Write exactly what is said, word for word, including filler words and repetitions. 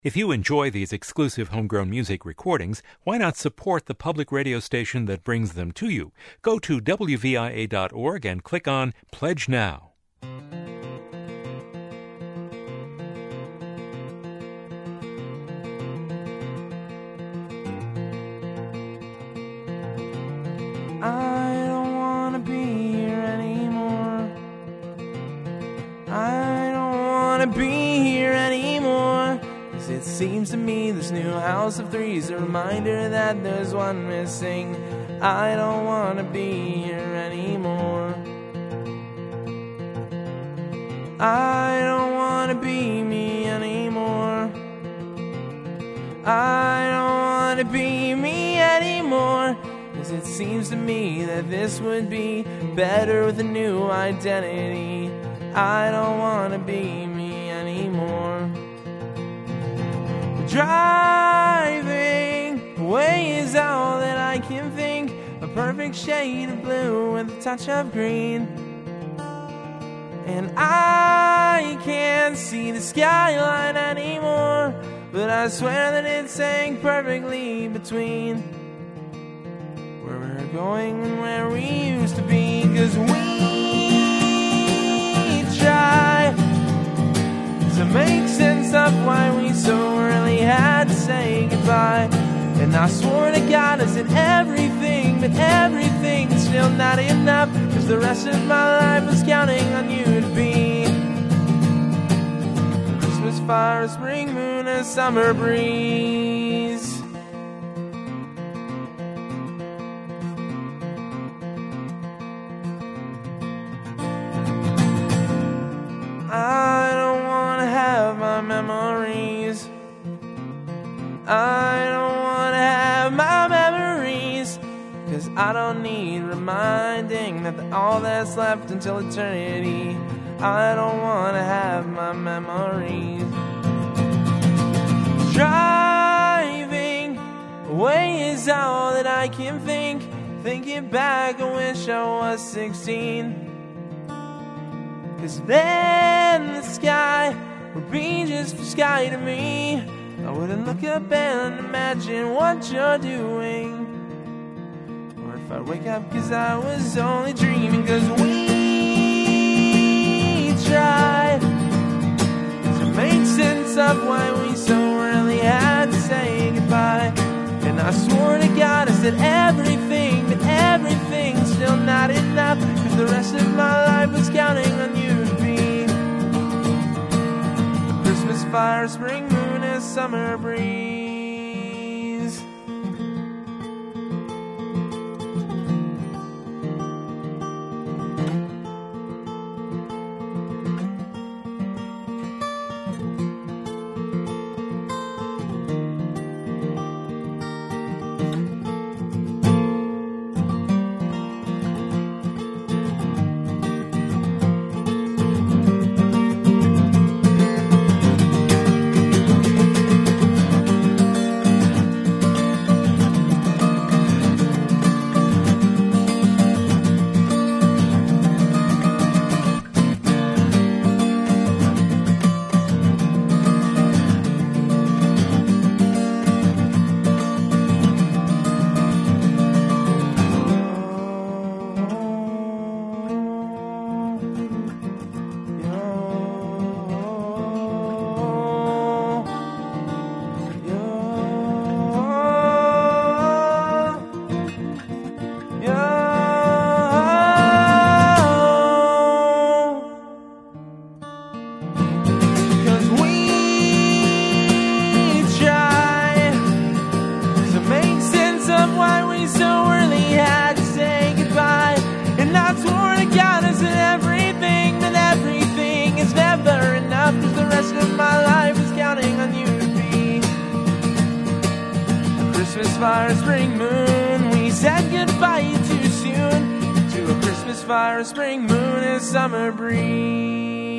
If you enjoy these exclusive homegrown music recordings, why not support the public radio station that brings them to you? Go to W V I A dot org and click on Pledge Now. I don't want to be here anymore. I don't want to be here anymore. It seems to me this new house of three is a reminder that there's one missing. I don't want to be here anymore. I don't want to be me anymore. I don't want to be me anymore. Cause it seems to me that this would be better with a new identity. I don't want to be me anymore. Driving away is all that I can think. A perfect shade of blue with a touch of green. And I can't see the skyline anymore, but I swear that it sang perfectly between where we're going and where we used to be. Cause we try to make sense of why we so early had to say goodbye. And I swore to God I said everything, but everything's still not enough. Cause the rest of my life was counting on you to be a Christmas fire, a spring moon, a summer breeze. I don't want to have my memories. I don't want to have my memories. Cause I don't need reminding that all that's left until eternity. I don't want to have my memories. Driving away is all that I can think. Thinking back, I wish I was sixteen. Cause then the sky would be just the sky to me. I wouldn't look up and imagine what you're doing. Or if I wake up cause I was only dreaming. Cause we tried to make sense of why we so early had to say goodbye. And I swore to God I said everything, but everything's still not enough. Cause the rest of my life was counting on you to be a Christmas fire, spring moon, a summer breeze. Fire, spring moon, we said goodbye too soon to a Christmas fire, spring moon, and summer breeze.